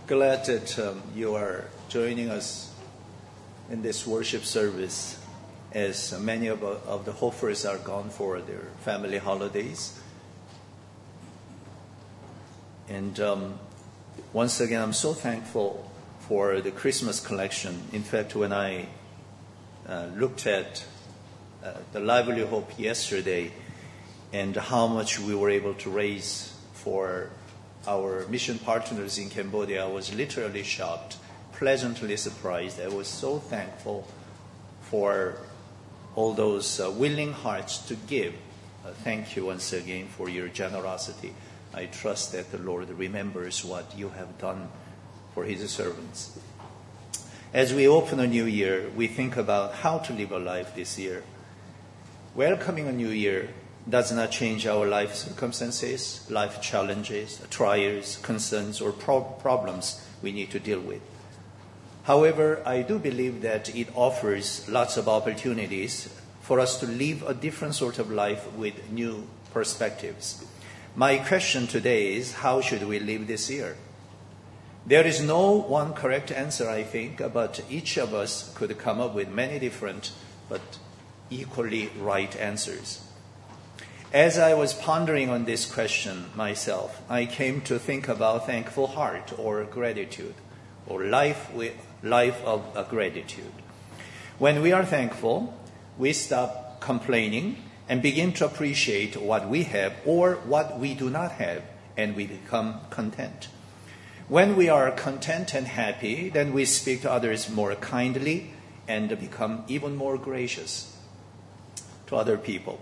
glad that you are joining us in this worship service as many of the Hoffers are gone for their family holidays. And once again, I'm so thankful for the Christmas collection. In fact, when I looked at the Lively Hope yesterday and how much we were able to raise for our mission partners in Cambodia, I was literally shocked, pleasantly surprised. I was so thankful for all those willing hearts to give. Thank you once again for your generosity. I trust that the Lord remembers what you have done for His servants. As we open a new year, we think about how to live a life this year. Welcoming a new year does not change our life circumstances, life challenges, trials, concerns, or problems we need to deal with. However, I do believe that it offers lots of opportunities for us to live a different sort of life with new perspectives. My question today is, how should we live this year? There is no one correct answer, I think, but each of us could come up with many different but equally right answers. As I was pondering on this question myself, I came to think about thankful heart or gratitude, or life of gratitude. When we are thankful, we stop complaining and begin to appreciate what we have or what we do not have, and we become content. When we are content and happy, then we speak to others more kindly and become even more gracious to other people.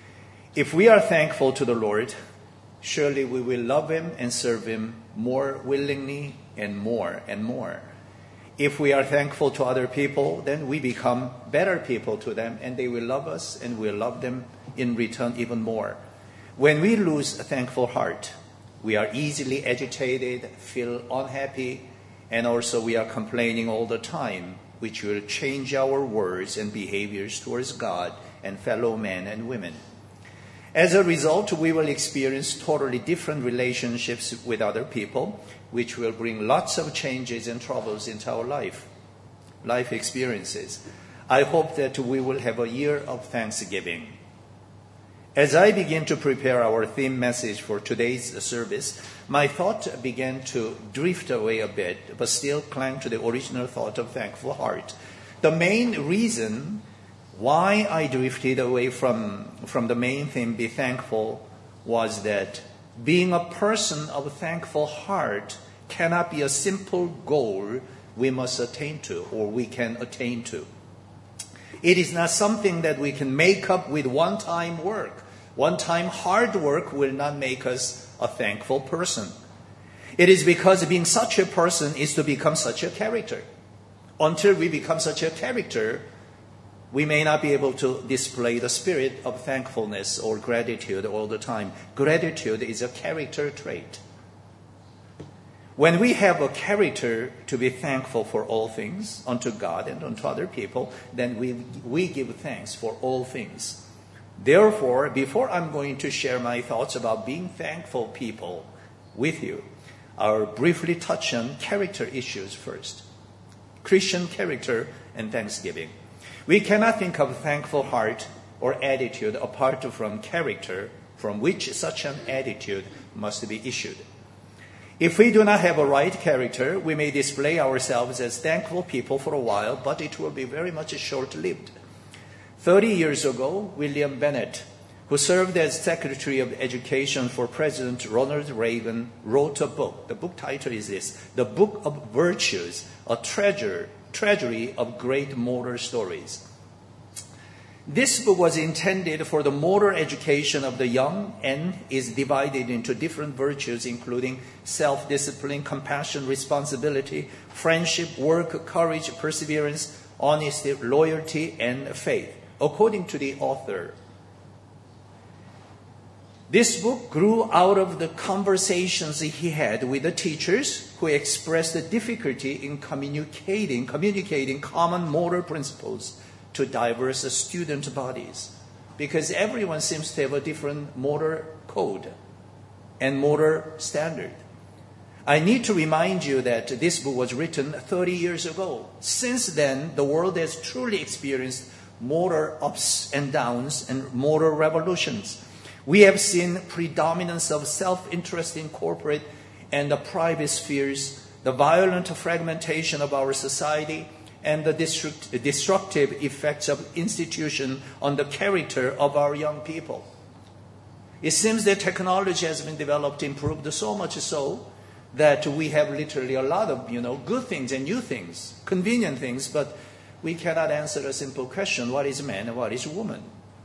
If we are thankful to the Lord, surely we will love Him and serve Him more willingly and more and more. If we are thankful to other people, then we become better people to them, and they will love us and we'll love them in return even more. When we lose a thankful heart, we are easily agitated, feel unhappy, and also we are complaining all the time, which will change our words and behaviors towards God and fellow men and women. As a result, we will experience totally different relationships with other people, which will bring lots of changes and troubles into our life experiences. I hope that we will have a year of thanksgiving. As I begin to prepare our theme message for today's service, my thought began to drift away a bit, but still clung to the original thought of thankful heart. The main reason why I drifted away from the main theme, be thankful, was that being a person of thankful heart cannot be a simple goal we must attain to or we can attain to. It is not something that we can make up with one-time work. One-time hard work will not make us a thankful person. It is because being such a person is to become such a character. Until we become such a character, we may not be able to display the spirit of thankfulness or gratitude all the time. Gratitude is a character trait. When we have a character to be thankful for all things unto God and unto other people, then we give thanks for all things. Therefore, before I'm going to share my thoughts about being thankful people with you, I'll briefly touch on character issues first. Christian character and thanksgiving. We cannot think of thankful heart or attitude apart from character from which such an attitude must be issued. If we do not have a right character, we may display ourselves as thankful people for a while, but it will be very much short-lived. 30 years ago, William Bennett, who served as Secretary of Education for President Ronald Reagan, wrote a book. The book title is this, The Book of Virtues, a Treasury of Great Moral Stories. This book was intended for the moral education of the young and is divided into different virtues, including self-discipline, compassion, responsibility, friendship, work, courage, perseverance, honesty, loyalty, and faith, according to the author. This book grew out of the conversations he had with the teachers who expressed the difficulty in communicating common moral principles to diverse student bodies, because everyone seems to have a different moral code and moral standard. I need to remind you that this book was written 30 years ago. Since then, the world has truly experienced moral ups and downs and moral revolutions. We have seen predominance of self-interest in corporate and the private spheres, the violent fragmentation of our society, and the destructive effects of institutions on the character of our young people. It seems that technology has been developed, improved so much so that we have literally a lot of, good things and new things, convenient things, but we cannot answer a simple question, what is man and what is woman?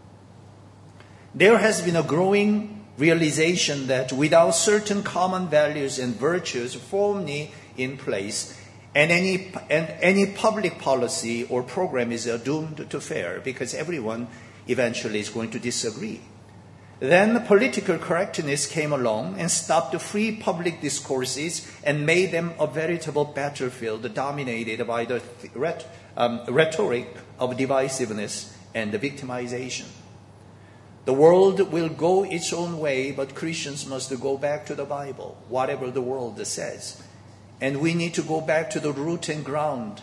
There has been a growing realization that without certain common values and virtues firmly in place, and any public policy or program is doomed to fail because everyone eventually is going to disagree. Then political correctness came along and stopped the free public discourses and made them a veritable battlefield dominated by the rhetoric of divisiveness and victimization. The world will go its own way, but Christians must go back to the Bible, whatever the world says. And we need to go back to the root and ground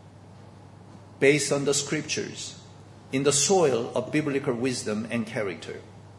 based on the scriptures, in the soil of biblical wisdom and character.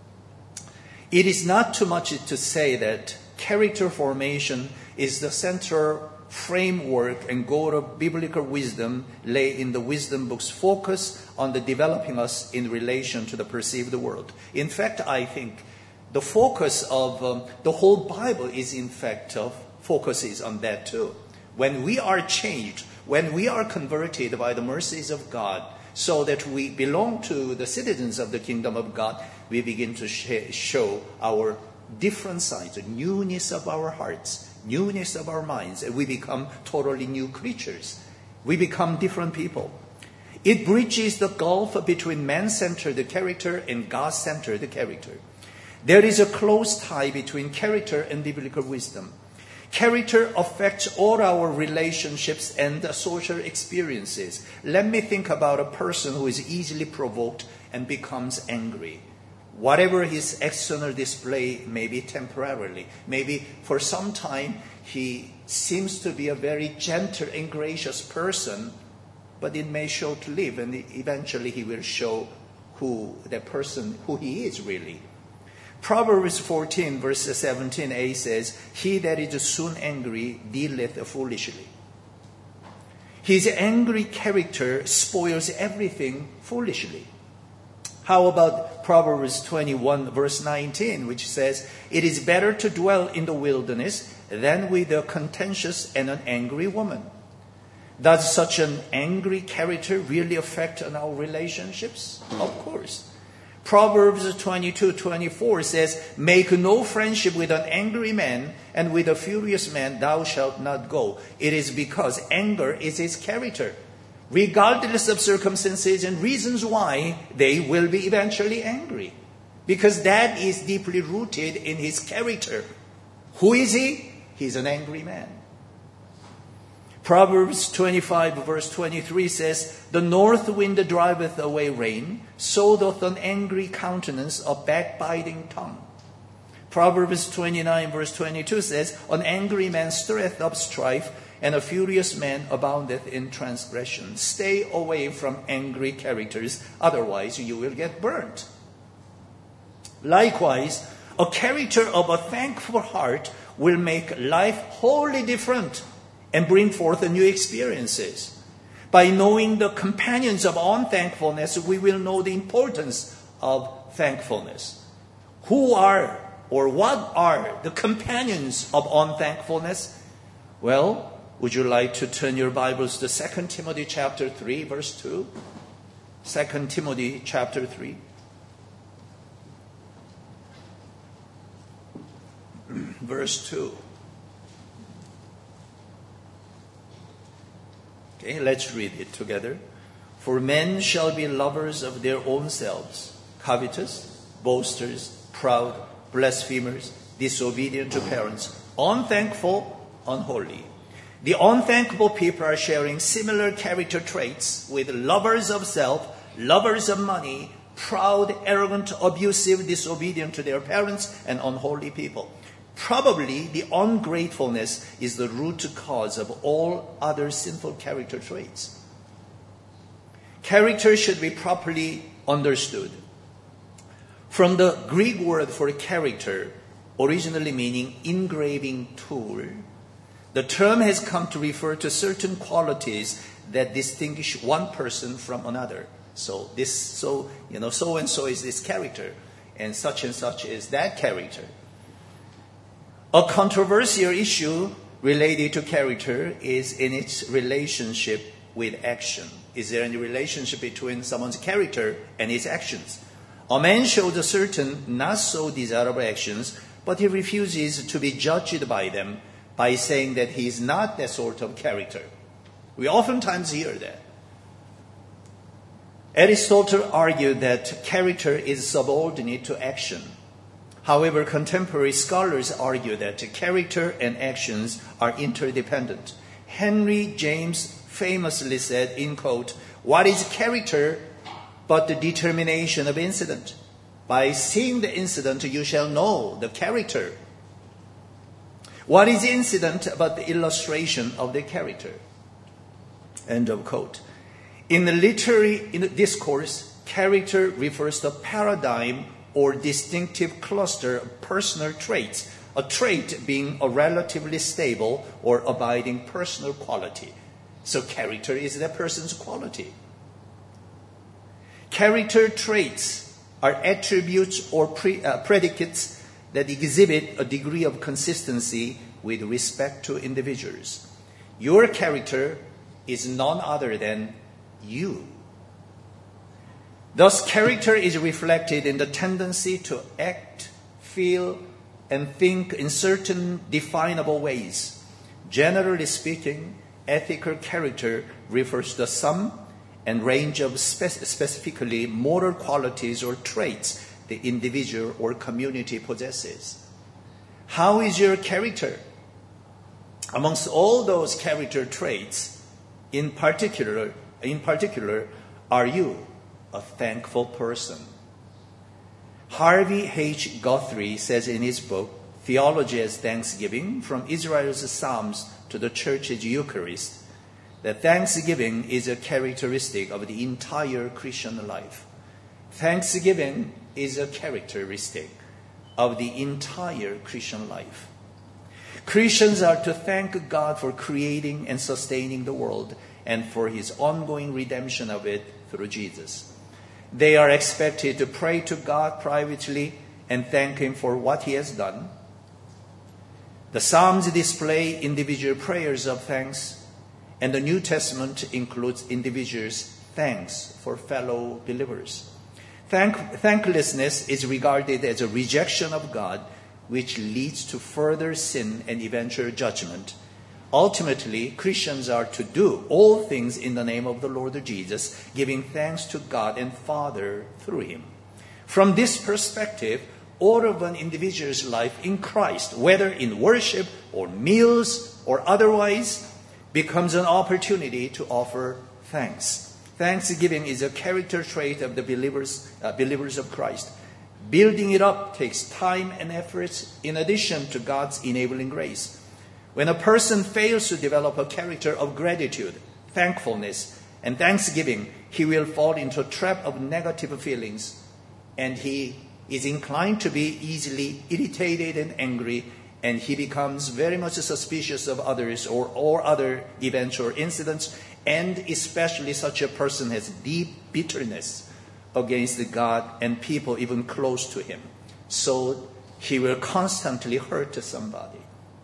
It is not too much to say that character formation is the central framework and goal of biblical wisdom lay in the wisdom book's focus on the developing us in relation to the perceived world. In fact, I think the focus of the whole Bible is in fact focuses on that too. When we are changed, when we are converted by the mercies of God, so that we belong to the citizens of the kingdom of God, we begin to show our different sides, the newness of our hearts, newness of our minds, and we become totally new creatures. We become different people. It bridges the gulf between man-centered character and God-centered character. There is a close tie between character and biblical wisdom. Character affects all our relationships and social experiences. Let me think about a person who is easily provoked and becomes angry. Whatever his external display may be temporarily, maybe for some time he seems to be a very gentle and gracious person, but it may short-lived, and eventually he will show who he is really. Proverbs 14 verse 17a says, "He that is soon angry dealeth foolishly." His angry character spoils everything foolishly. How about Proverbs 21 verse 19, which says, "It is better to dwell in the wilderness than with a contentious and an angry woman." Does such an angry character really affect on our relationships? Of course. Proverbs 22:24 says, "Make no friendship with an angry man, and with a furious man thou shalt not go. It is because anger is his character. Regardless of circumstances and reasons why, they will be eventually angry. Because that is deeply rooted in his character. Who is he? He's an angry man." Proverbs 25 verse 23 says, "The north wind driveth away rain, so doth an angry countenance a backbiting tongue." Proverbs 29 verse 22 says, "An angry man stirreth up strife, and a furious man aboundeth in transgression." Stay away from angry characters, otherwise you will get burnt. Likewise, a character of a thankful heart will make life wholly different and bring forth new experiences. By knowing the companions of unthankfulness, we will know the importance of thankfulness. Who are or what are the companions of unthankfulness? Well, would you like to turn your Bibles to 2 Timothy chapter 3, verse 2? 2 Timothy chapter 3. Verse 2. Okay, let's read it together. "For men shall be lovers of their own selves, covetous, boasters, proud, blasphemers, disobedient to parents, unthankful, unholy." The unthankful people are sharing similar character traits with lovers of self, lovers of money, proud, arrogant, abusive, disobedient to their parents, and unholy people. Probably the ungratefulness is the root cause of all other sinful character traits. Character should be properly understood. From the Greek word for character, originally meaning engraving tool, the term has come to refer to certain qualities that distinguish one person from another. So and so is this character, and such is that character. A controversial issue related to character is in its relationship with action. Is there any relationship between someone's character and his actions? A man shows a certain not so desirable actions, but he refuses to be judged by them by saying that he is not that sort of character. We oftentimes hear that. Aristotle argued that character is subordinate to action. However, contemporary scholars argue that character and actions are interdependent. Henry James famously said, in quote, "What is character but the determination of incident? By seeing the incident, you shall know the character. What is incident but the illustration of the character?" End of quote. In the literary discourse, character refers to a paradigm or distinctive cluster of personal traits, a trait being a relatively stable or abiding personal quality. So character is that person's quality. Character traits are attributes or predicates that exhibit a degree of consistency with respect to individuals. Your character is none other than you. Thus, character is reflected in the tendency to act, feel, and think in certain definable ways. Generally speaking, ethical character refers to the sum and range of specifically moral qualities or traits the individual or community possesses. How is your character? Amongst all those character traits, in particular, are you a thankful person? Harvey H. Guthrie says in his book, Theology as Thanksgiving, From Israel's Psalms to the Church's Eucharist, that thanksgiving is a characteristic of the entire Christian life. Thanksgiving is a characteristic of the entire Christian life. Christians are to thank God for creating and sustaining the world and for his ongoing redemption of it through Jesus. They are expected to pray to God privately and thank him for what he has done. The Psalms display individual prayers of thanks, and the New Testament includes individuals' thanks for fellow believers. Thanklessness is regarded as a rejection of God, which leads to further sin and eventual judgment. Ultimately, Christians are to do all things in the name of the Lord Jesus, giving thanks to God and Father through him. From this perspective, all of an individual's life in Christ, whether in worship or meals or otherwise, becomes an opportunity to offer thanks. Thanksgiving is a character trait of the believers of Christ. Building it up takes time and efforts in addition to God's enabling grace. When a person fails to develop a character of gratitude, thankfulness, and thanksgiving, he will fall into a trap of negative feelings, and he is inclined to be easily irritated and angry, and he becomes very much suspicious of others or other events or incidents, and especially such a person has deep bitterness against God and people even close to him. So he will constantly hurt somebody.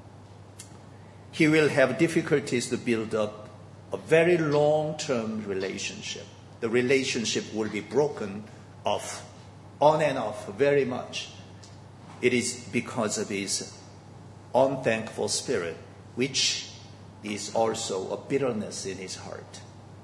He will have difficulties to build up a very long-term relationship. The relationship will be broken off, on and off, very much. It is because of his unthankful spirit, which is also a bitterness in his heart.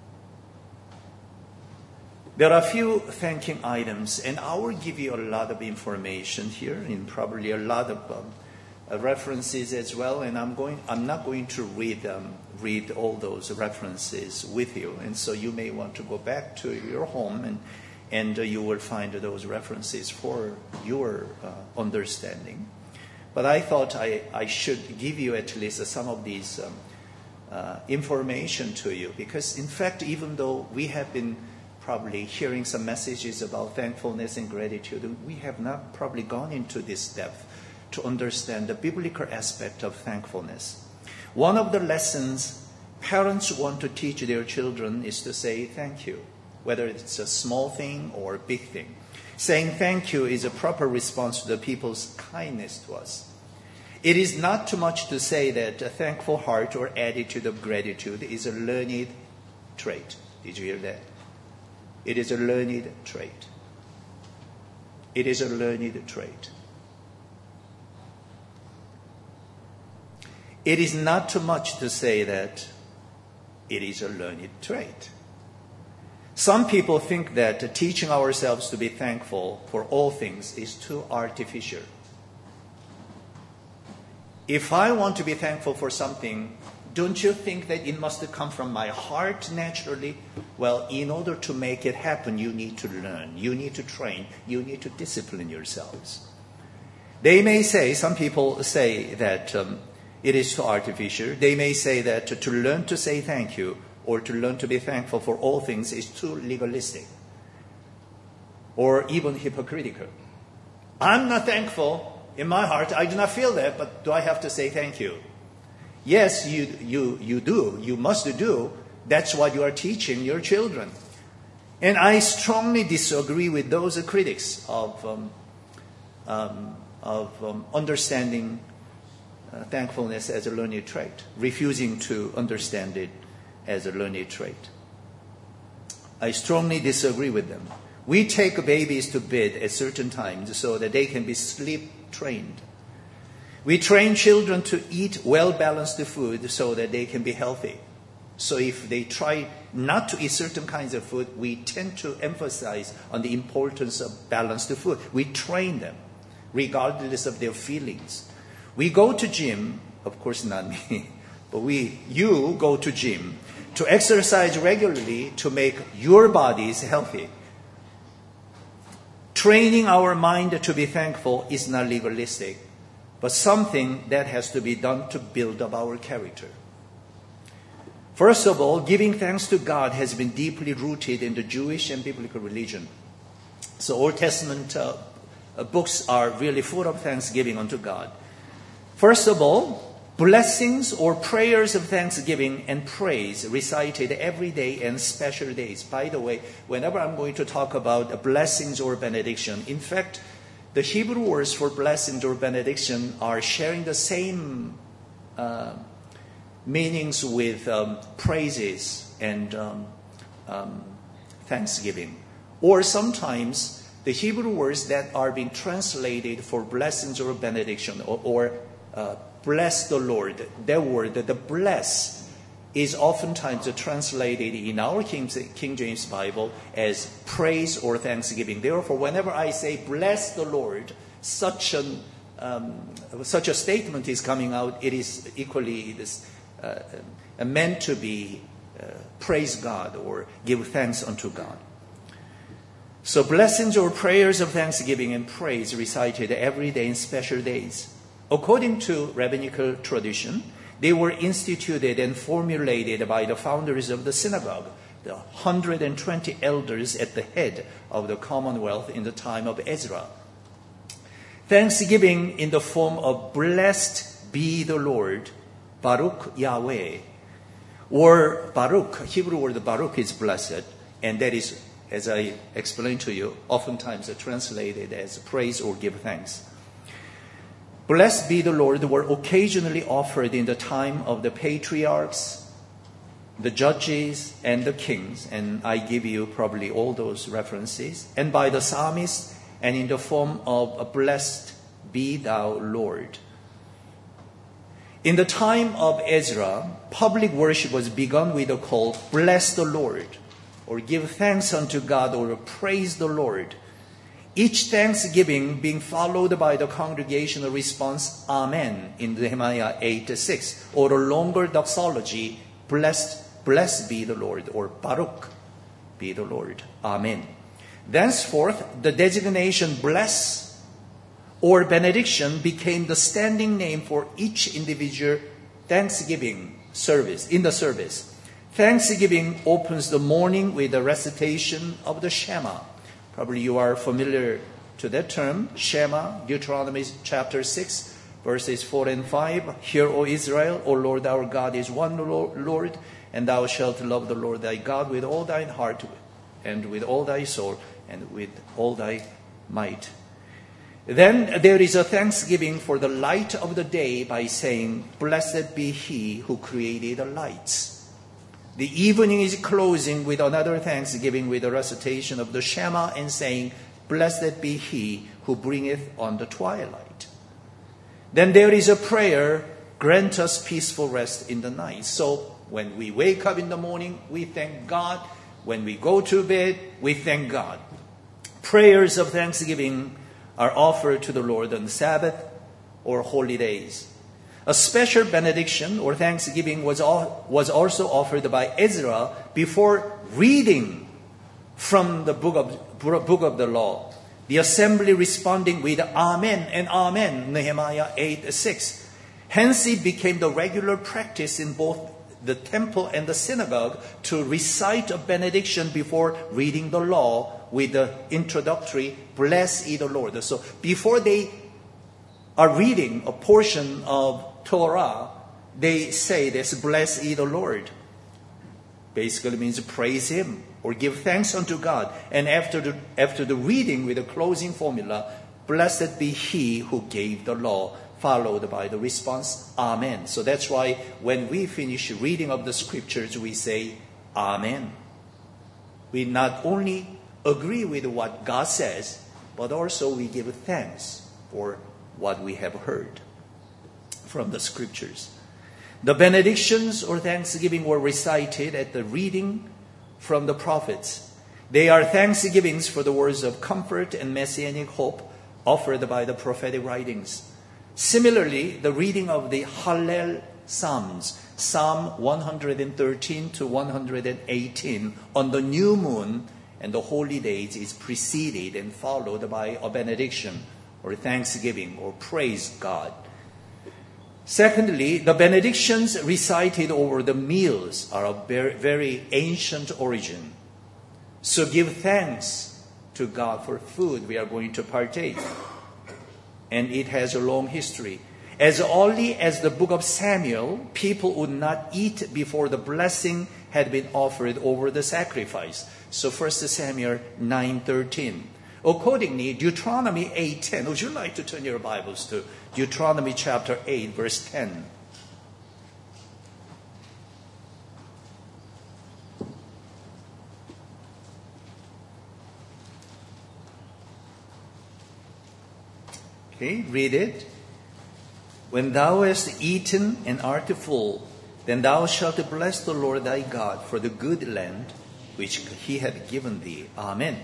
There are a few thanking items, and I will give you a lot of information here, and probably a lot of references as well. And I'm not going to read all those references with you, and so you may want to go back to your home and you will find those references for your understanding. But I thought I should give you at least some of these information to you, because in fact, even though we have been probably hearing some messages about thankfulness and gratitude, we have not probably gone into this depth to understand the biblical aspect of thankfulness. One of the lessons parents want to teach their children is to say thank you, whether it's a small thing or a big thing. Saying thank you is a proper response to the people's kindness to us. It is not too much to say that a thankful heart or attitude of gratitude is a learned trait. Did you hear that? It is a learned trait. It is a learned trait. It is not too much to say that it is a learned trait. Some people think that teaching ourselves to be thankful for all things is too artificial. If I want to be thankful for something, don't you think that it must come from my heart naturally? Well, in order to make it happen, you need to learn, you need to train, you need to discipline yourselves. They may say, some people say that it is too artificial. They may say that to learn to say thank you or to learn to be thankful for all things is too legalistic or even hypocritical. I'm not thankful. In my heart, I do not feel that, but do I have to say thank you? Yes, you do. You must do. That's what you are teaching your children. And I strongly disagree with those critics of understanding thankfulness as a learned trait, refusing to understand it as a learned trait. I strongly disagree with them. We take babies to bed at certain times so that they can be sleep trained. We train children to eat well-balanced food so that they can be healthy. So if they try not to eat certain kinds of food, we tend to emphasize on the importance of balanced food. We train them regardless of their feelings. We go to gym, of course not me, but you go to gym to exercise regularly to make your bodies healthy. Training our mind to be thankful is not legalistic, but something that has to be done to build up our character. First of all, giving thanks to God has been deeply rooted in the Jewish and biblical religion. So Old Testament books are really full of thanksgiving unto God. First of all, blessings or prayers of thanksgiving and praise recited every day and special days. By the way, whenever I'm going to talk about blessings or benediction, in fact, the Hebrew words for blessings or benediction are sharing the same meanings with praises and thanksgiving. Or sometimes the Hebrew words that are being translated for blessings or benediction or bless the Lord. That word, the bless, is oftentimes translated in our King James Bible as praise or thanksgiving. Therefore, whenever I say bless the Lord, such a statement is coming out, it is equally meant to be praise God or give thanks unto God. So blessings or prayers of thanksgiving and praise recited every day in special days. According to rabbinical tradition, they were instituted and formulated by the founders of the synagogue, the 120 elders at the head of the commonwealth in the time of Ezra. Thanksgiving in the form of blessed be the Lord, Baruch Yahweh, or Baruch, Hebrew word Baruch is blessed, and that is, as I explained to you, oftentimes translated as praise or give thanks. Blessed be the Lord were occasionally offered in the time of the patriarchs, the judges, and the kings. And I give you probably all those references. And by the psalmists, and in the form of blessed be thou Lord. In the time of Ezra, public worship was begun with a call, bless the Lord, or give thanks unto God, or praise the Lord. Each thanksgiving being followed by the congregational response, Amen, in Nehemiah 8:6, or a longer doxology, blessed be the Lord, or Baruch be the Lord. Amen. Thenceforth, the designation bless or benediction became the standing name for each individual Thanksgiving service, in the service. Thanksgiving opens the morning with the recitation of the Shema. Probably you are familiar to that term, Shema, Deuteronomy chapter 6, verses 4 and 5. Hear, O Israel, O Lord our God is one Lord, and thou shalt love the Lord thy God with all thine heart, and with all thy soul, and with all thy might. Then there is a thanksgiving for the light of the day by saying, Blessed be he who created the lights. The evening is closing with another thanksgiving with a recitation of the Shema and saying, Blessed be he who bringeth on the twilight. Then there is a prayer, grant us peaceful rest in the night. So when we wake up in the morning, we thank God. When we go to bed, we thank God. Prayers of thanksgiving are offered to the Lord on Sabbath or holy days. A special benediction or thanksgiving was also offered by Ezra before reading from the book of the law. The assembly responding with Amen and Amen, Nehemiah 8:6. Hence it became the regular practice in both the temple and the synagogue to recite a benediction before reading the law with the introductory, Bless ye the Lord. So before they are reading a portion of Torah, they say this, Bless ye the Lord. Basically means praise him or give thanks unto God. And after the reading with the closing formula, Blessed be he who gave the law, followed by the response, Amen. So that's why when we finish reading of the scriptures, we say, Amen. We not only agree with what God says, but also we give thanks for what we have heard from the scriptures. The benedictions or thanksgiving were recited at the reading from the prophets. They are thanksgivings for the words of comfort and messianic hope offered by the prophetic writings. Similarly, the reading of the Hallel Psalms, Psalm 113 to 118, on the new moon and the holy days is preceded and followed by a benediction or thanksgiving or praise God. Secondly, the benedictions recited over the meals are of very ancient origin. So give thanks to God for food we are going to partake. And it has a long history. As early as the book of Samuel, people would not eat before the blessing had been offered over the sacrifice. So 1 Samuel 9:13. Accordingly, Deuteronomy 8:10. Would you like to turn your Bibles to Deuteronomy chapter 8, verse 10? Okay, read it. When thou hast eaten and art full, then thou shalt bless the Lord thy God for the good land which he hath given thee. Amen.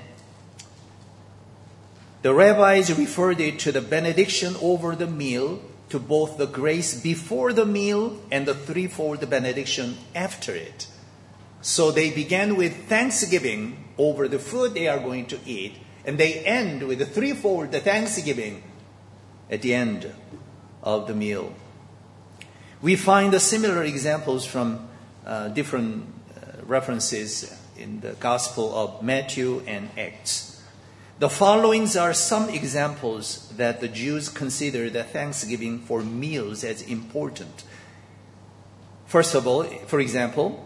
The rabbis referred it to the benediction over the meal, to both the grace before the meal and the threefold benediction after it. So they began with thanksgiving over the food they are going to eat, and they end with the threefold thanksgiving at the end of the meal. We find similar examples from different references in the Gospel of Matthew and Acts. The following are some examples that the Jews consider the thanksgiving for meals as important. First of all, for example,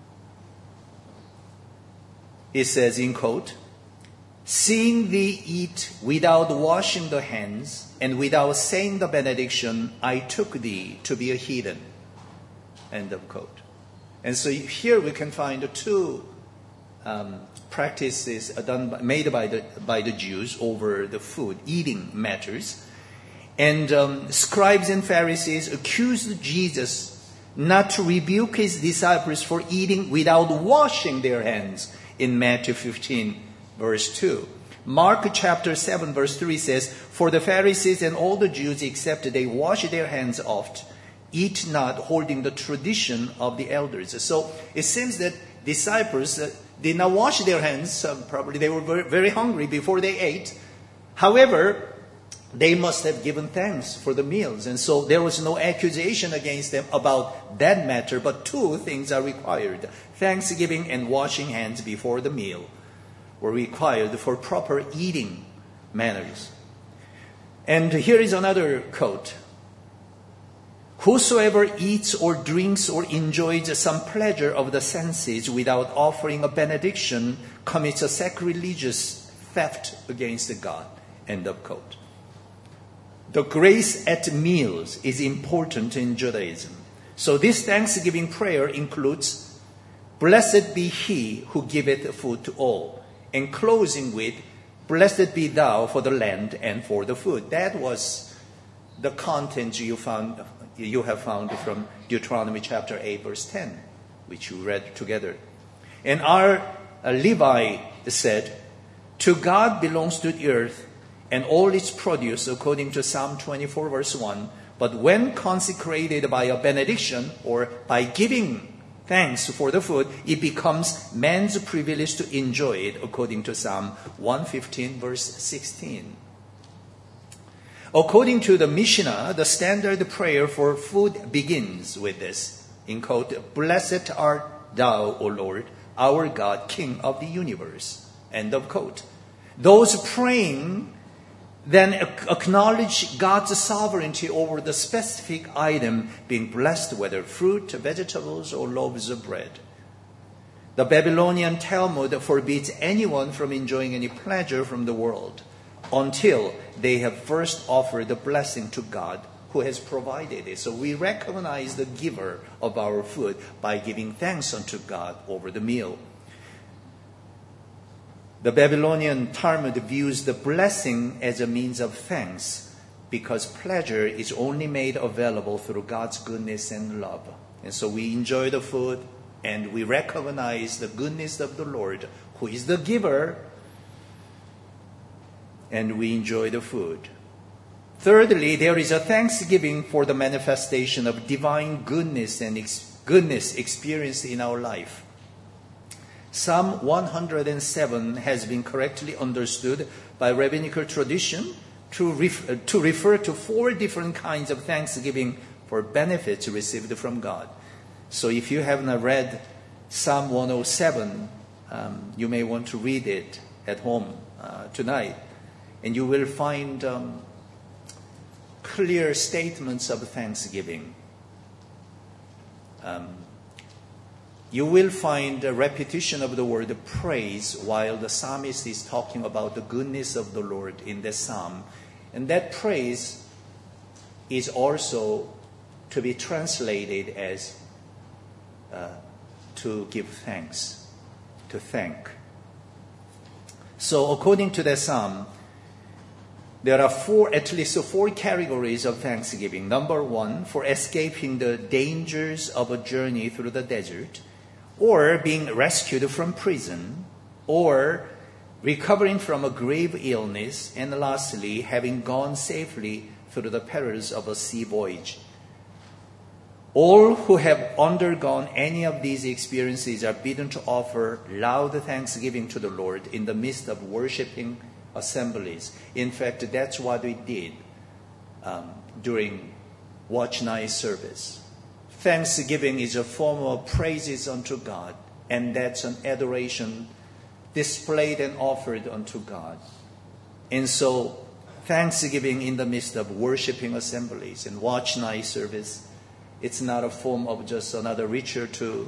it says in quote, Seeing thee eat without washing the hands and without saying the benediction, I took thee to be a heathen. End of quote. And so here we can find two practices made by the Jews over the food, eating matters. And scribes and Pharisees accused Jesus not to rebuke his disciples for eating without washing their hands in Matthew 15, verse 2. Mark chapter 7, verse 3 says, For the Pharisees and all the Jews, except they wash their hands oft, eat not, holding the tradition of the elders. So it seems that disciples did not wash their hands. Probably they were very, very hungry before they ate. However, they must have given thanks for the meals. And so there was no accusation against them about that matter, but two things are required. Thanksgiving and washing hands before the meal were required for proper eating manners. And here is another quote. Whosoever eats or drinks or enjoys some pleasure of the senses without offering a benediction commits a sacrilegious theft against God. End of quote. The grace at meals is important in Judaism. So this Thanksgiving prayer includes, "Blessed be he who giveth food to all," and closing with, "Blessed be thou for the land and for the food." That was the content you have found from Deuteronomy chapter 8, verse 10, which we read together. And our Levi said, "To God belongs the earth and all its produce," according to Psalm 24, verse 1. "But when consecrated by a benediction or by giving thanks for the food, it becomes man's privilege to enjoy it," according to Psalm 115, verse 16. According to the Mishnah, the standard prayer for food begins with this, in quote, "Blessed art thou, O Lord, our God, King of the universe," end of quote. Those praying then acknowledge God's sovereignty over the specific item being blessed, whether fruit, vegetables, or loaves of bread. The Babylonian Talmud forbids anyone from enjoying any pleasure from the world until they have first offered the blessing to God who has provided it. So we recognize the giver of our food by giving thanks unto God over the meal. The Babylonian Talmud views the blessing as a means of thanks because pleasure is only made available through God's goodness and love. And so we enjoy the food and we recognize the goodness of the Lord, who is the giver, and we enjoy the food. Thirdly, there is a thanksgiving for the manifestation of divine goodness and goodness experienced in our life. Psalm 107 has been correctly understood by rabbinical tradition to refer to 4 different kinds of thanksgiving for benefits received from God. So if you haven't read Psalm 107, you may want to read it at home tonight. And you will find clear statements of thanksgiving. You will find a repetition of the word praise while the psalmist is talking about the goodness of the Lord in the psalm. And that praise is also to be translated as to give thanks, to thank. So according to the psalm, there are at least four categories of thanksgiving. Number 1, for escaping the dangers of a journey through the desert, or being rescued from prison, or recovering from a grave illness, and lastly, having gone safely through the perils of a sea voyage. All who have undergone any of these experiences are bidden to offer loud thanksgiving to the Lord in the midst of worshiping assemblies. In fact, that's what we did during Watch Night service. Thanksgiving is a form of praises unto God, and that's an adoration displayed and offered unto God. And so, thanksgiving in the midst of worshiping assemblies and Watch Night service, it's not a form of just another ritual to,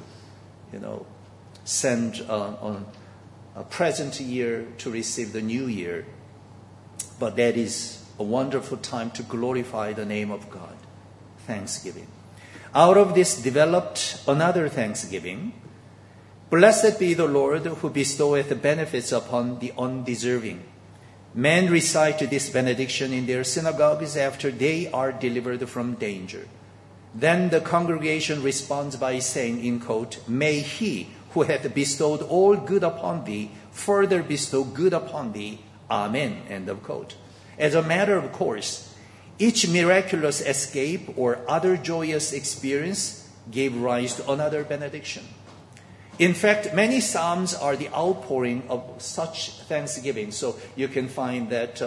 send on a present year to receive the new year. But that is a wonderful time to glorify the name of God. Thanksgiving. Out of this developed another thanksgiving. Blessed be the Lord who bestoweth benefits upon the undeserving. Men recite this benediction in their synagogues after they are delivered from danger. Then the congregation responds by saying, in quote, "May he who hath bestowed all good upon thee further bestow good upon thee. Amen." End of quote. As a matter of course, each miraculous escape or other joyous experience gave rise to another benediction. In fact, many psalms are the outpouring of such thanksgiving. So you can find that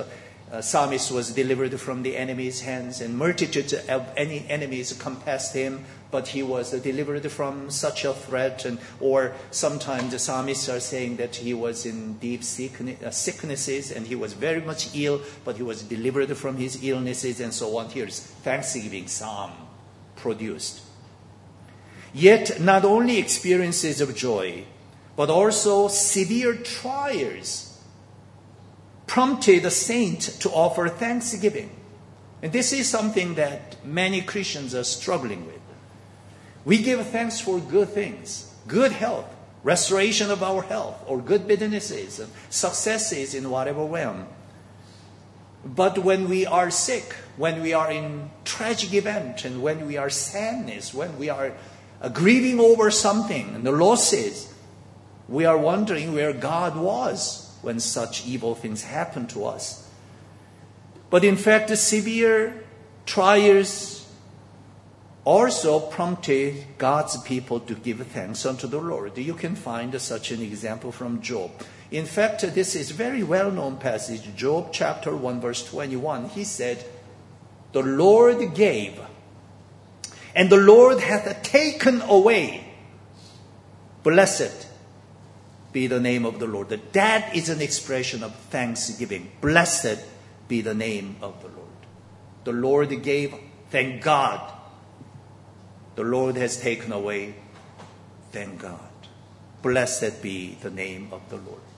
psalmist was delivered from the enemy's hands, and multitudes of any enemies compassed him, but he was delivered from such a threat. Or sometimes the psalmists are saying that he was in deep sicknesses and he was very much ill, but he was delivered from his illnesses, and so on. Here's thanksgiving psalm produced. Yet not only experiences of joy, but also severe trials prompted the saint to offer thanksgiving. And this is something that many Christians are struggling with. We give thanks for good things, good health, restoration of our health, or good businesses, and successes in whatever realm. But when we are sick, when we are in tragic event, and when we are sadness, when we are grieving over something and the losses, we are wondering where God was when such evil things happen to us. But in fact, the severe trials also prompted God's people to give thanks unto the Lord. You can find such an example from Job. In fact, this is a very well-known passage, Job chapter 1, verse 21. He said, "The Lord gave, and the Lord hath taken away. Blessed be the name of the Lord." That is an expression of thanksgiving. Blessed be the name of the Lord. The Lord gave, thank God. The Lord has taken away, thank God. Blessed be the name of the Lord.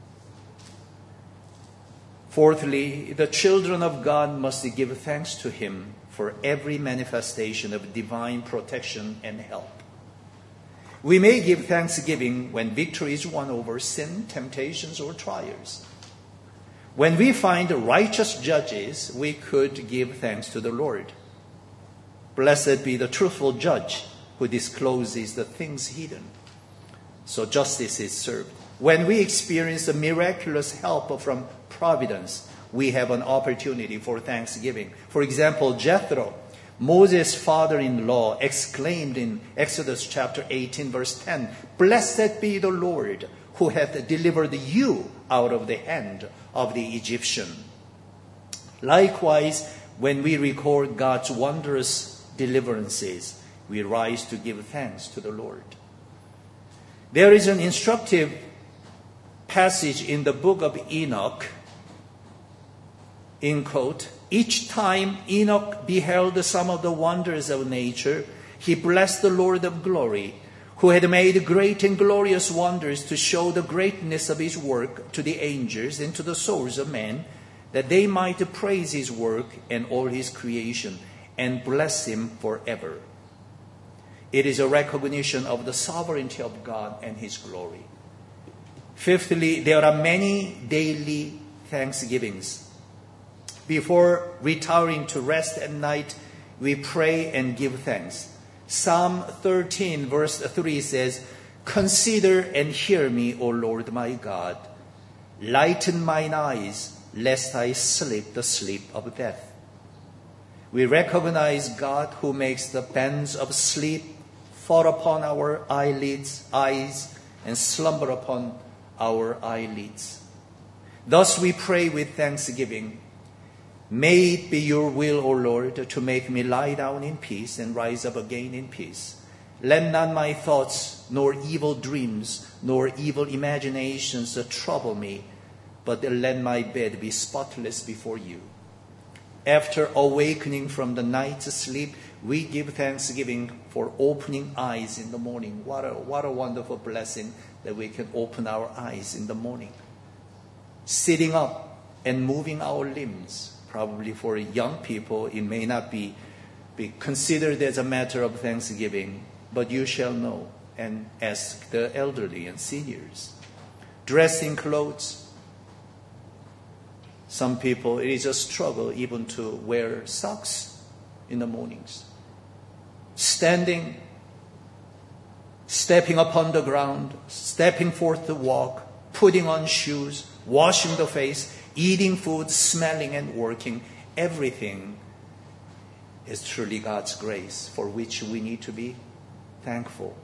Fourthly, the children of God must give thanks to Him for every manifestation of divine protection and help. We may give thanksgiving when victory is won over sin, temptations, or trials. When we find righteous judges, we could give thanks to the Lord. Blessed be the truthful judge who discloses the things hidden, so justice is served. When we experience the miraculous help from providence, we have an opportunity for thanksgiving. For example, Jethro, Moses' father-in-law, exclaimed in Exodus chapter 18, verse 10, "Blessed be the Lord who hath delivered you out of the hand of the Egyptian." Likewise, when we record God's wondrous deliverances, we rise to give thanks to the Lord. There is an instructive passage in the book of Enoch, in quote, "Each time Enoch beheld some of the wonders of nature, he blessed the Lord of glory, who had made great and glorious wonders to show the greatness of his work to the angels and to the souls of men, that they might praise his work and all his creation, and bless him forever." It is a recognition of the sovereignty of God and his glory. Fifthly, there are many daily thanksgivings. Before retiring to rest at night, we pray and give thanks. Psalm 13, verse 3 says, "Consider and hear me, O Lord my God. Lighten mine eyes, lest I sleep the sleep of death." We recognize God who makes the bands of sleep fall upon our eyes, and slumber upon our eyelids. Thus we pray with thanksgiving, "May it be your will, O Lord, to make me lie down in peace and rise up again in peace. Let not my thoughts, nor evil dreams, nor evil imaginations trouble me, but let my bed be spotless before you." After awakening from the night's sleep, we give thanksgiving for opening eyes in the morning. What a wonderful blessing that we can open our eyes in the morning. Sitting up and moving our limbs. Probably for young people, it may not be considered as a matter of thanksgiving, but you shall know and ask the elderly and seniors. Dressing clothes. Some people, it is a struggle even to wear socks in the mornings. Standing, stepping upon the ground, stepping forth to walk, putting on shoes, washing the face, eating food, smelling and working, everything is truly God's grace for which we need to be thankful.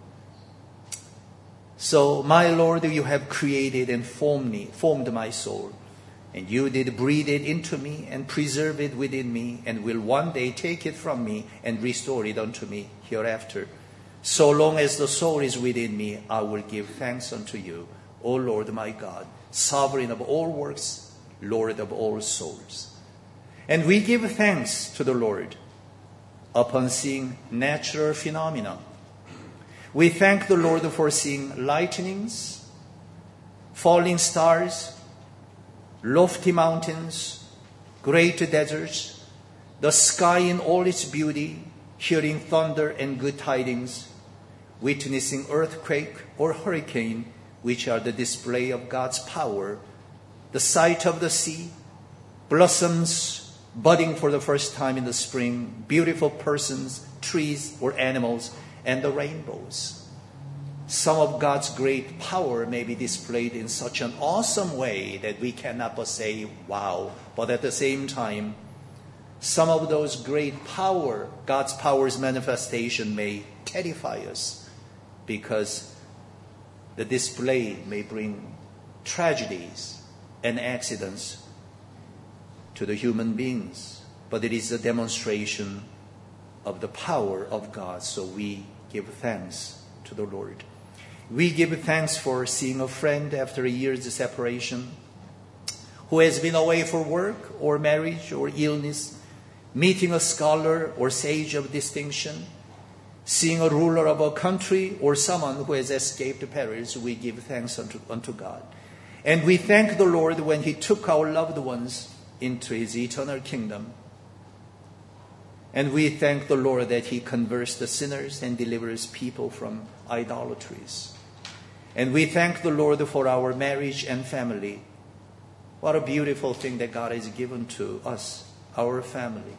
So, my Lord, you have created and formed my soul. And you did breathe it into me and preserve it within me, and will one day take it from me and restore it unto me hereafter. So long as the soul is within me, I will give thanks unto you, O Lord my God, sovereign of all works, Lord of all souls. And we give thanks to the Lord upon seeing natural phenomena. We thank the Lord for seeing lightnings, falling stars, lofty mountains, great deserts, the sky in all its beauty, hearing thunder and good tidings, witnessing earthquake or hurricane, which are the display of God's power, the sight of the sea, blossoms budding for the first time in the spring, beautiful persons, trees or animals, and the rainbows. Some of God's great power may be displayed in such an awesome way that we cannot but say, wow. But at the same time, some of those great power, God's power's manifestation, may terrify us because the display may bring tragedies and accidents to the human beings. But it is a demonstration of the power of God, so we give thanks to the Lord. We give thanks for seeing a friend after a year's separation who has been away for work or marriage or illness, meeting a scholar or sage of distinction, seeing a ruler of a country or someone who has escaped perils. We give thanks unto God. And we thank the Lord when He took our loved ones into His eternal kingdom. And we thank the Lord that He converts the sinners and delivers people from idolatries. And we thank the Lord for our marriage and family. What a beautiful thing that God has given to us, our family.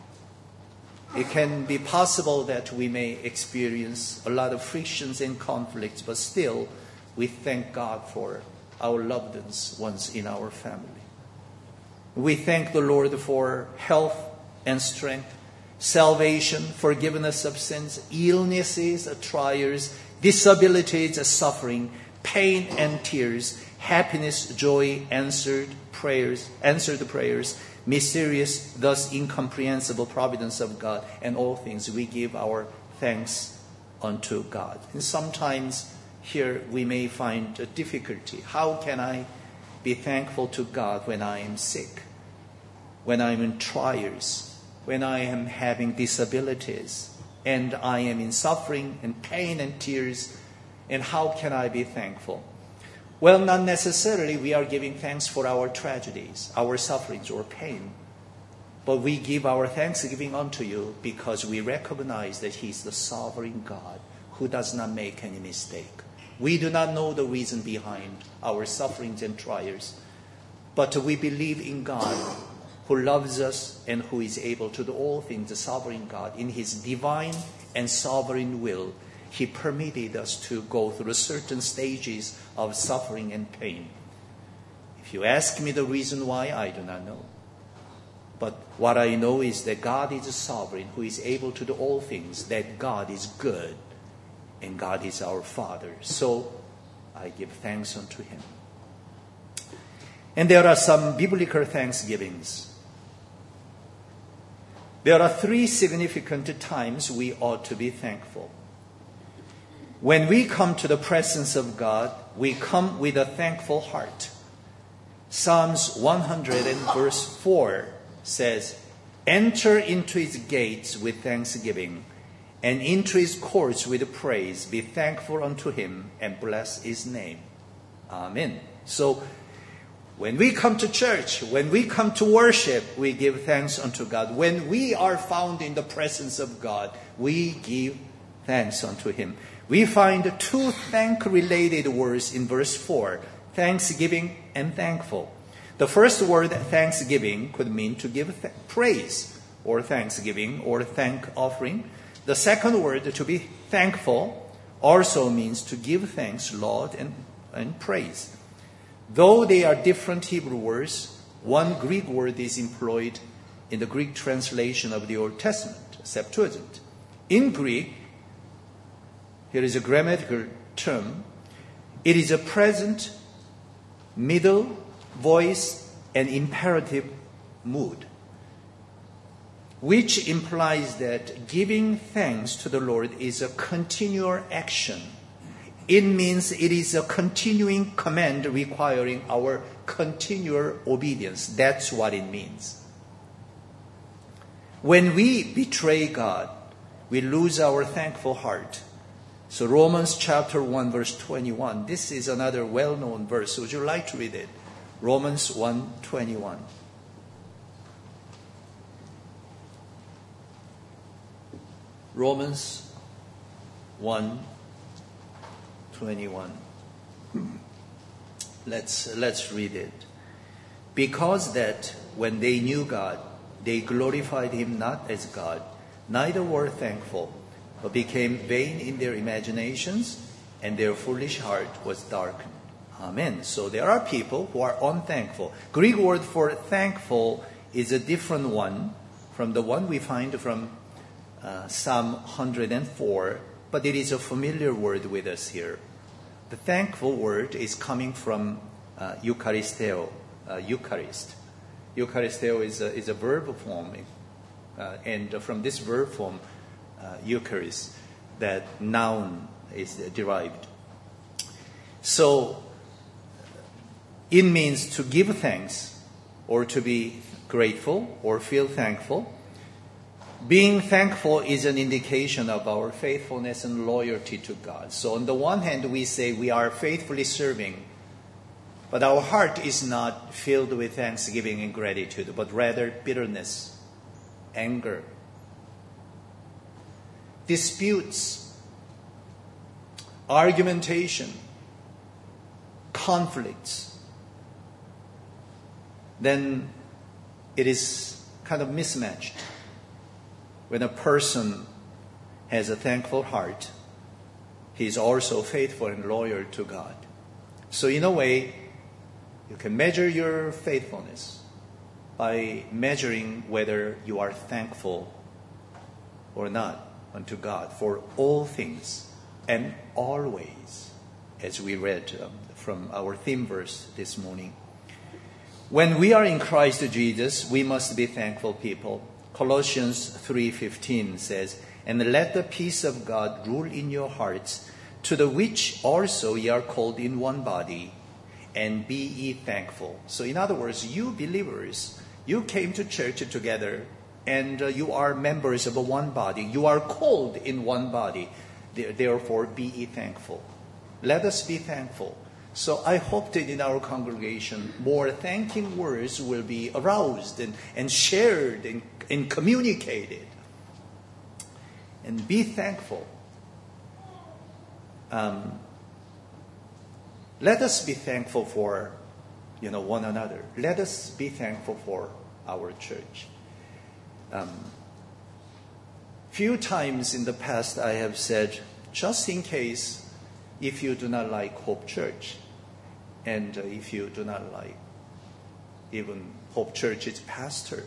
It can be possible that we may experience a lot of frictions and conflicts, but still we thank God for our loved ones in our family. We thank the Lord for health and strength, salvation, forgiveness of sins, illnesses, trials, disabilities, suffering, pain and tears, happiness, joy, answered prayers, mysterious, thus incomprehensible providence of God, and all things we give our thanks unto God. And sometimes here we may find a difficulty. How can I be thankful to God when I am sick, when I'm in trials, when I am having disabilities, and I am in suffering and pain and tears, and how can I be thankful? Well, not necessarily we are giving thanks for our tragedies, our sufferings or pain, but we give our thanksgiving unto you because we recognize that He is the sovereign God who does not make any mistake. We do not know the reason behind our sufferings and trials, but we believe in God who loves us and who is able to do all things, the sovereign God. In His divine and sovereign will, He permitted us to go through certain stages of suffering and pain. If you ask me the reason why, I do not know. But what I know is that God is a sovereign who is able to do all things, that God is good, and God is our Father. So I give thanks unto Him. And there are some biblical thanksgivings. There are 3 significant times we ought to be thankful. When we come to the presence of God, we come with a thankful heart. Psalms 100 and verse 4 says, "Enter into His gates with thanksgiving, and into His courts with praise. Be thankful unto Him, and bless His name." Amen. So, when we come to church, when we come to worship, we give thanks unto God. When we are found in the presence of God, we give thanks unto Him. We find 2 thank-related words in verse 4, thanksgiving and thankful. The first word, thanksgiving, could mean to give praise, or thanksgiving, or thank offering. The second word, to be thankful, also means to give thanks, laud, and praise. Though they are different Hebrew words, one Greek word is employed in the Greek translation of the Old Testament, Septuagint. In Greek, here is a grammatical term. It is a present, middle, voice, an imperative mood, which implies that giving thanks to the Lord is a continual action. It means it is a continuing command requiring our continual obedience. That's what it means. When we betray God, we lose our thankful heart. So Romans chapter 1 verse 21, this is another well-known verse. Would you like to read it? Romans 1:21. Romans 1:21. Let's read it. Because that when they knew God, they glorified him not as God, neither were thankful, but became vain in their imaginations, and their foolish heart was darkened. Amen. So there are people who are unthankful. Greek word for thankful is a different one from the one we find from Psalm 104, but it is a familiar word with us here. The thankful word is coming from Eucharisteo, Eucharist. Eucharisteo is a verb form, and from this verb form, Eucharist, that noun is derived. So it means to give thanks, or to be grateful, or feel thankful. Being thankful is an indication of our faithfulness and loyalty to God. So on the one hand, we say we are faithfully serving, but our heart is not filled with thanksgiving and gratitude, but rather bitterness, anger, disputes, argumentation, conflicts. Then it is kind of mismatched. When a person has a thankful heart, he is also faithful and loyal to God. So in a way, you can measure your faithfulness by measuring whether you are thankful or not unto God for all things and always, as we read from our theme verse this morning. When we are in Christ Jesus, we must be thankful people. Colossians 3:15 says, "And let the peace of God rule in your hearts, to the which also ye are called in one body, and be ye thankful." So in other words, you believers, you came to church together, and you are members of one body. You are called in one body. Therefore, be ye thankful. Let us be thankful. So I hope that in our congregation, more thanking words will be aroused and shared and communicated. And be thankful. Let us be thankful for, one another. Let us be thankful for our church. Few times in the past I have said, just in case, if you do not like Hope Church, and if you do not like even Hope Church's pastor,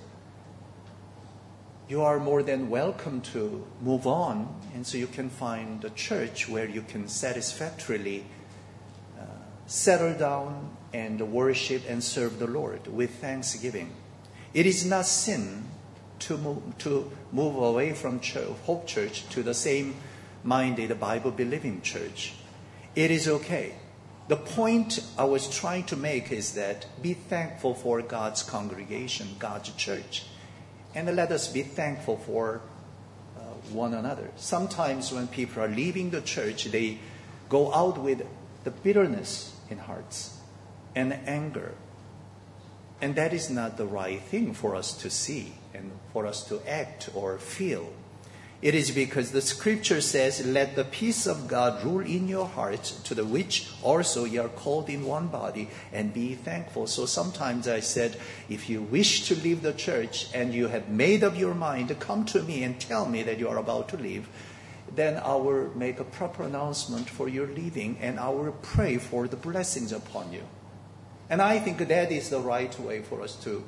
you are more than welcome to move on, and so you can find a church where you can satisfactorily settle down and worship and serve the Lord with thanksgiving. It is not sin to move away from Hope Church to the same-minded, Bible-believing church. It is okay. The point I was trying to make is that be thankful for God's congregation, God's church. And let us be thankful for one another. Sometimes when people are leaving the church, they go out with the bitterness in hearts and anger. And that is not the right thing for us to see and for us to act or feel. It is because the scripture says, "Let the peace of God rule in your hearts, to the which also ye are called in one body, and be thankful." So sometimes I said, if you wish to leave the church and you have made up your mind, come to me and tell me that you are about to leave. Then I will make a proper announcement for your leaving, and I will pray for the blessings upon you. And I think that is the right way for us to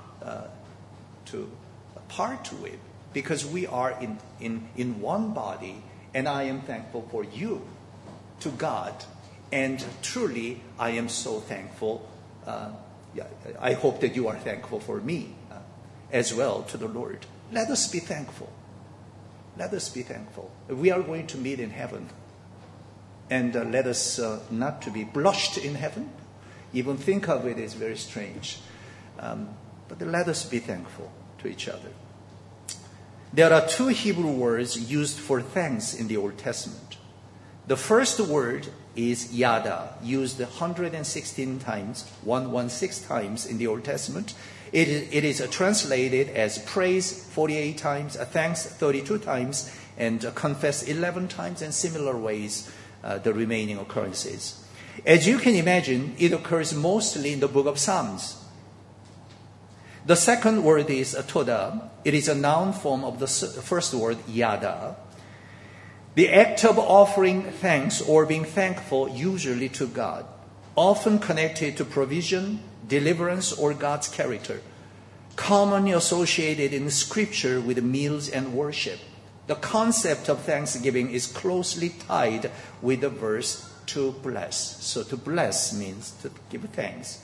part with. Because we are in one body, and I am thankful for you to God. And truly, I am so thankful I hope that you are thankful for me as well to the Lord. Let us be thankful. Let us be thankful. We are going to meet in heaven. And let us not to be blushed in heaven. Even think of it is very strange. But let us be thankful to each other. There are two Hebrew words used for thanks in the Old Testament. The first word is yada, used 116 times, 116 times in the Old Testament. It is translated as praise 48 times, thanks 32 times, and confess 11 times, and similar ways the remaining occurrences. As you can imagine, it occurs mostly in the book of Psalms. The second word is toda. It is a noun form of the first word, yada. The act of offering thanks or being thankful usually to God, often connected to provision, deliverance, or God's character, commonly associated in Scripture with meals and worship. The concept of thanksgiving is closely tied with the verse to bless. So to bless means to give thanks.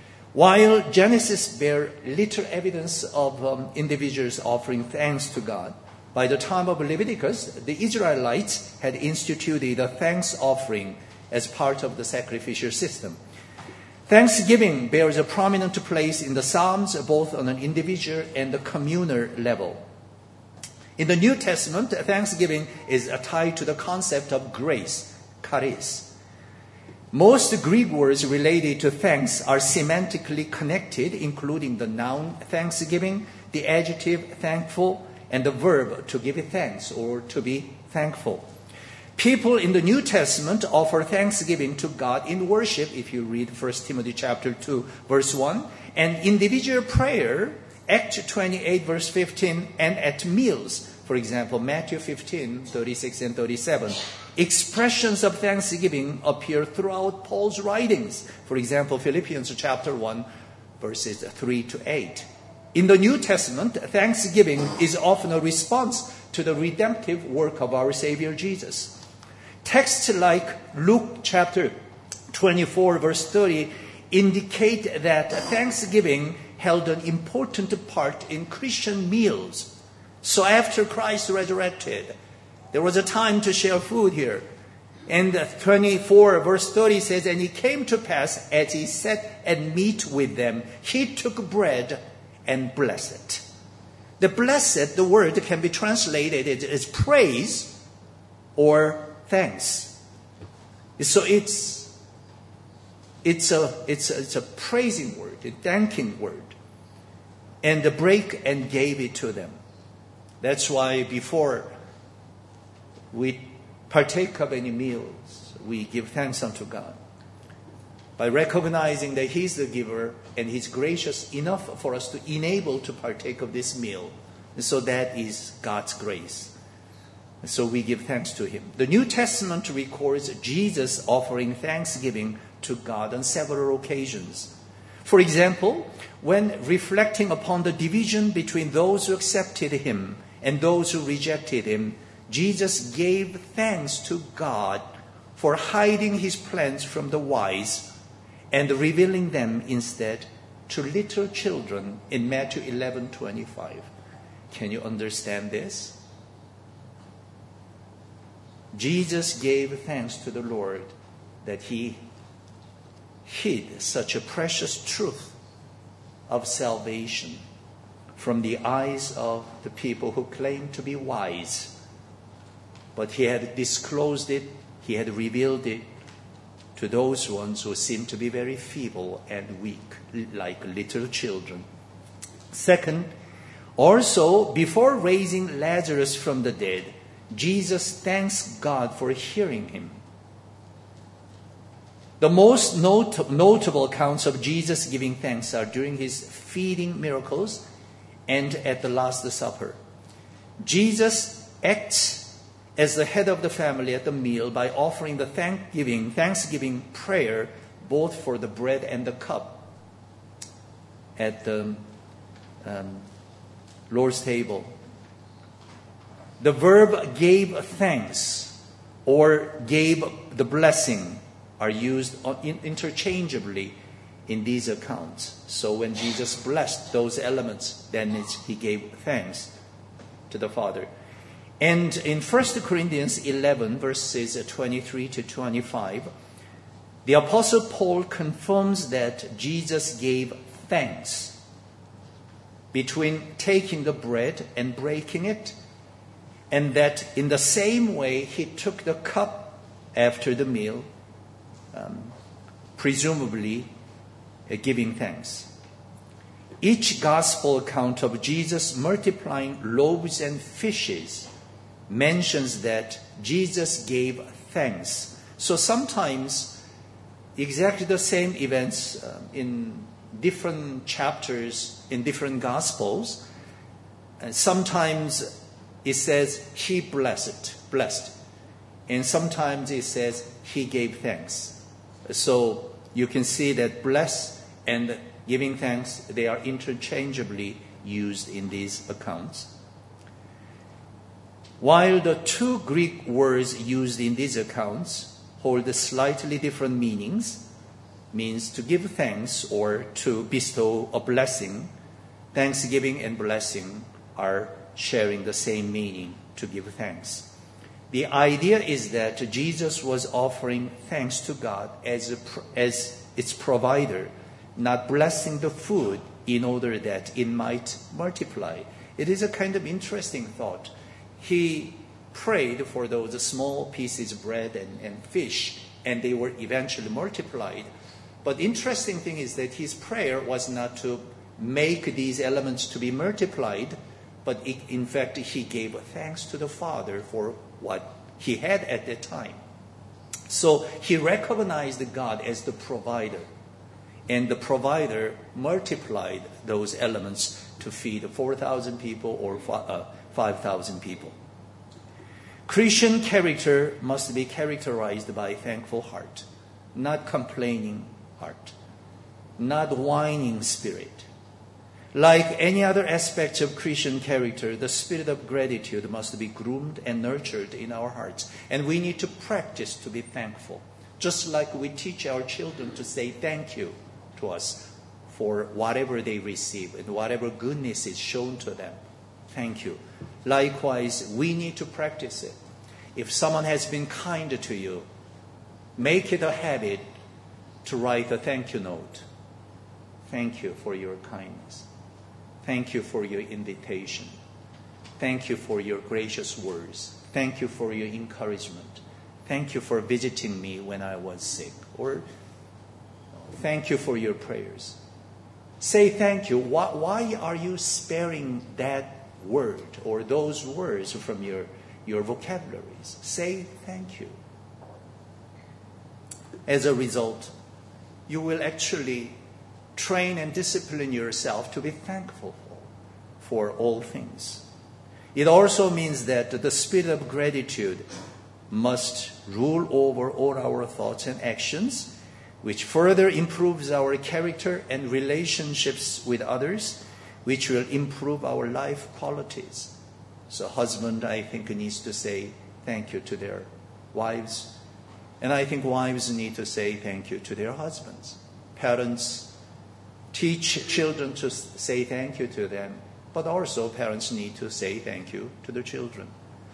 While Genesis bears little evidence of individuals offering thanks to God, by the time of Leviticus, the Israelites had instituted a thanks offering as part of the sacrificial system. Thanksgiving bears a prominent place in the Psalms, both on an individual and a communal level. In the New Testament, thanksgiving is tied to the concept of grace, charis. Most Greek words related to thanks are semantically connected, including the noun thanksgiving, the adjective thankful, and the verb to give thanks or to be thankful. People in the New Testament offer thanksgiving to God in worship, if you read 1 Timothy chapter 2, verse 1, and individual prayer, Acts 28, verse 15, and at meals, for example, Matthew 15, 36 and 37. Expressions of thanksgiving appear throughout Paul's writings. For example, Philippians chapter 1, verses 3 to 8. In the New Testament, thanksgiving is often a response to the redemptive work of our Savior Jesus. Texts like Luke chapter 24, verse 30 indicate that thanksgiving held an important part in Christian meals. So after Christ resurrected, there was a time to share food here. And 24 verse 30 says, and it came to pass as he sat at meat with them, he took bread and blessed it. The blessed, the word can be translated as praise or thanks. So it's a praising word, a thanking word. And the break and gave it to them. That's why before we partake of any meals, we give thanks unto God. By recognizing that He's the giver and He's gracious enough for us to enable to partake of this meal. And so that is God's grace. And so we give thanks to Him. The New Testament records Jesus offering thanksgiving to God on several occasions. For example, when reflecting upon the division between those who accepted Him and those who rejected Him, Jesus gave thanks to God for hiding His plans from the wise and revealing them instead to little children in Matthew 11:25. Can you understand this? Jesus gave thanks to the Lord that He hid such a precious truth of salvation from the eyes of the people who claim to be wise. But He had disclosed it, He had revealed it to those ones who seem to be very feeble and weak, like little children. Second, also, before raising Lazarus from the dead, Jesus thanks God for hearing him. The most notable accounts of Jesus giving thanks are during His feeding miracles and at the Last Supper. Jesus acts as the head of the family at the meal by offering the thanksgiving prayer both for the bread and the cup at the Lord's table. The verb gave thanks or gave the blessing are used interchangeably in these accounts. So when Jesus blessed those elements, then he gave thanks to the Father. And in 1 Corinthians 11, verses 23 to 25, the Apostle Paul confirms that Jesus gave thanks between taking the bread and breaking it, and that in the same way he took the cup after the meal, presumably giving thanks. Each gospel account of Jesus multiplying loaves and fishes mentions that Jesus gave thanks. So sometimes exactly the same events in different chapters in different gospels, and sometimes it says he blessed, and sometimes it says he gave thanks. So you can see that bless and giving thanks, they are interchangeably used in these accounts. While the two Greek words used in these accounts hold slightly different meanings, means to give thanks or to bestow a blessing, thanksgiving and blessing are sharing the same meaning, to give thanks. The idea is that Jesus was offering thanks to God as its provider, not blessing the food in order that it might multiply. It is a kind of interesting thought. He prayed for those small pieces of bread and fish, and they were eventually multiplied. But interesting thing is that his prayer was not to make these elements to be multiplied, but in fact he gave thanks to the Father for what he had at that time. So he recognized God as the provider, and the provider multiplied those elements to feed 4,000 people or 5,000 people. Christian character must be characterized by thankful heart, not complaining heart, not whining spirit. Like any other aspect of Christian character, the spirit of gratitude must be groomed and nurtured in our hearts. And we need to practice to be thankful. Just like we teach our children to say thank you to us for whatever they receive and whatever goodness is shown to them. Thank you. Likewise, we need to practice it. If someone has been kind to you, make it a habit to write a thank you note. Thank you for your kindness. Thank you for your invitation. Thank you for your gracious words. Thank you for your encouragement. Thank you for visiting me when I was sick. Or thank you for your prayers. Say thank you. Why are you sparing that word or those words from your vocabularies? Say thank you. As a result, you will actually train and discipline yourself to be thankful for all things. It also means that the spirit of gratitude must rule over all our thoughts and actions, which further improves our character and relationships with others, which will improve our life qualities. So husband, I think, needs to say thank you to their wives. And I think wives need to say thank you to their husbands. Parents teach children to say thank you to them, but also parents need to say thank you to their children.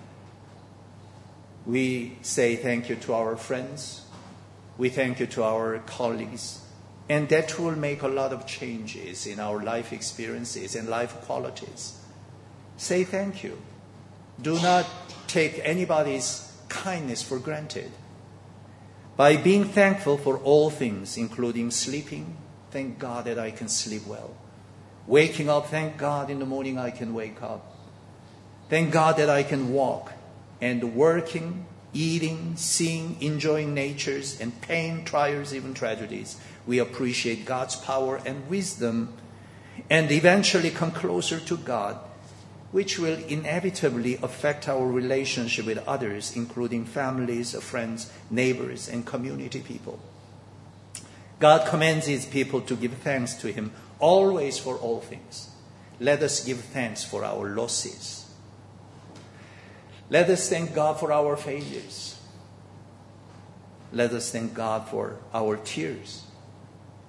We say thank you to our friends. We thank you to our colleagues. And that will make a lot of changes in our life experiences and life qualities. Say thank you. Do not take anybody's kindness for granted. By being thankful for all things, including sleeping, thank God that I can sleep well. Waking up, thank God in the morning I can wake up. Thank God that I can walk. And working, eating, seeing, enjoying natures and pain, trials, even tragedies, we appreciate God's power and wisdom and eventually come closer to God, which will inevitably affect our relationship with others, including families, friends, neighbors, and community people. God commands His people to give thanks to Him always for all things. Let us give thanks for our losses. Let us thank God for our failures. Let us thank God for our tears.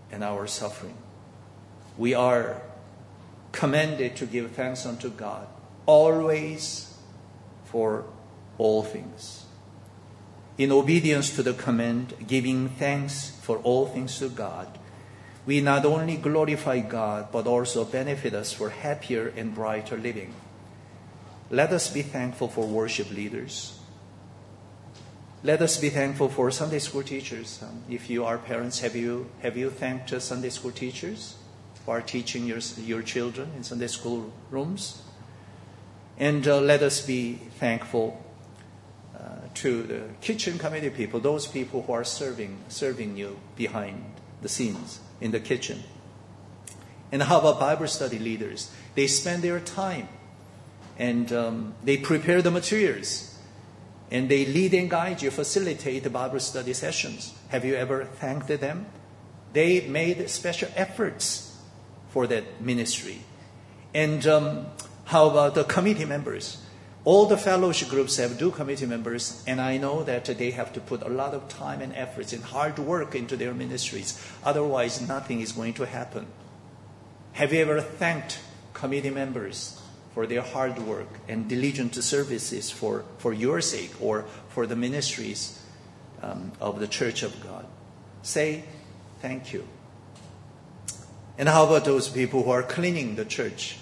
and our suffering. We are commanded to give thanks unto God, always, for all things. In obedience to the command, giving thanks for all things to God, we not only glorify God, but also benefit us for happier and brighter living. Let us be thankful for worship leaders. Let us be thankful for Sunday school teachers. If you are parents, have you thanked Sunday school teachers who are teaching your children in Sunday school rooms? And let us be thankful to the kitchen committee people, those people who are serving you behind the scenes in the kitchen. And how about Bible study leaders? They spend their time and they prepare the materials. And they lead and guide you, facilitate the Bible study sessions. Have you ever thanked them? They made special efforts for that ministry. And how about the committee members? All the fellowship groups have committee members, and I know that they have to put a lot of time and efforts and hard work into their ministries. Otherwise, nothing is going to happen. Have you ever thanked committee members for their hard work and diligent services for your sake or for the ministries of the Church of God? Say thank you. And how about those people who are cleaning the church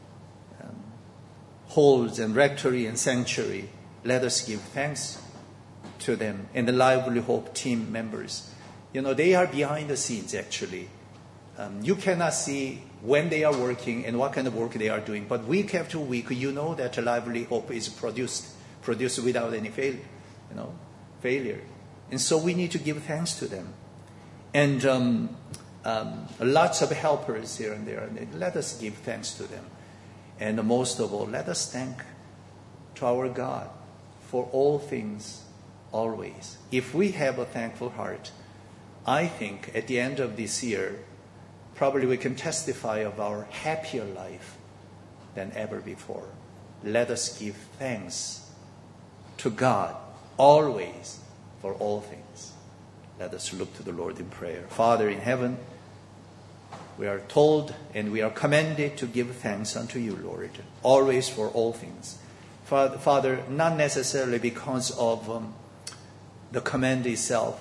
halls and rectory and sanctuary? Let us give thanks to them. And the Lively Hope team members, they are behind the scenes actually. You cannot see when they are working and what kind of work they are doing. But week after week, you know that a Lively Hope is produced without any failure. And so we need to give thanks to them. And lots of helpers here and there. And let us give thanks to them. And most of all, let us thank to our God for all things, always. If we have a thankful heart, I think at the end of this year, probably we can testify of our happier life than ever before. Let us give thanks to God always for all things. Let us look to the Lord in prayer. Father in heaven, we are told and we are commanded to give thanks unto you, Lord, always for all things. Father, not necessarily because of the command itself,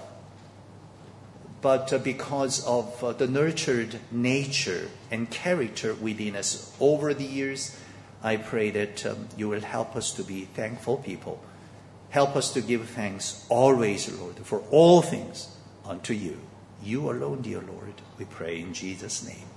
but because of the nurtured nature and character within us. Over the years, I pray that you will help us to be thankful people. Help us to give thanks always, Lord, for all things unto you. You alone, dear Lord, we pray in Jesus' name.